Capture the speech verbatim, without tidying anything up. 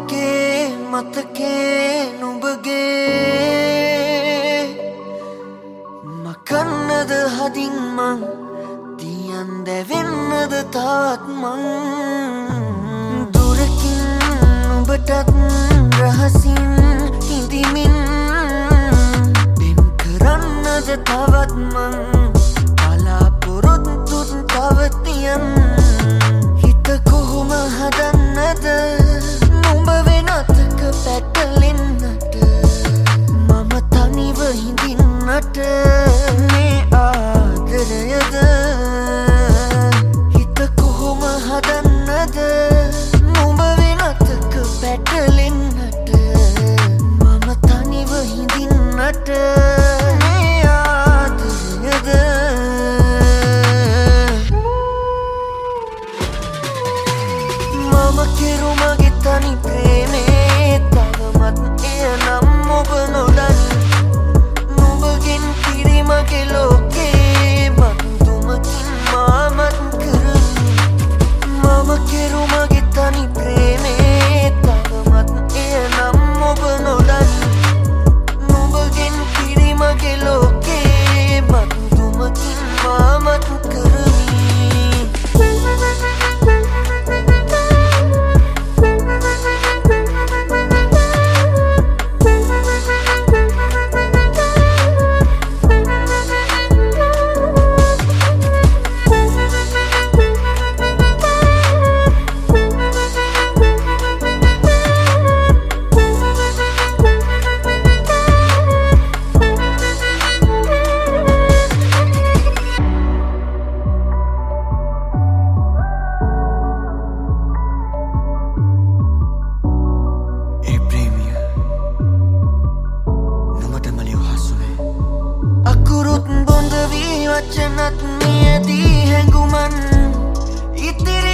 මතකේ මතකේ නුඹගේ මකන්නද හදින් මං තියන් දැවෙන්නද තාත් මං දුරකින් නුඹටත් රහසින් හිඳිමින් දෙම් කරන්නද තවත් මං බලාපොරොත්තුත් තවතියන් හිත කොහොම හදන්නද නුඹ වෙනතක පැටලෙන්නට මම තනිව හිඳින්නට මේ ආදරයද හිත කොහොම හදන්නද නුඹ වෙනතක පැටලෙන්නට මම තනිව හිඳින්නට මේ ආදරයද මම කෙරුමගේ තනි ප්‍රේමේ තවමත් එය නම් ඔබ නොදනි නුඹගෙන් පිරි මගේ ලෝකේ බඳුමකින් මාමත් කරමි මම කෙරුමගේ තනි ප්‍රේමේ තවමත් එය නම් ඔබ නොදනි නුඹගෙන් පිරි මගේ ලෝකේ බඳුමකින් මාමත් කරමි අකුරුත් බොඳ වී වචනත් මියදී හැඟුමන් ඉතිරි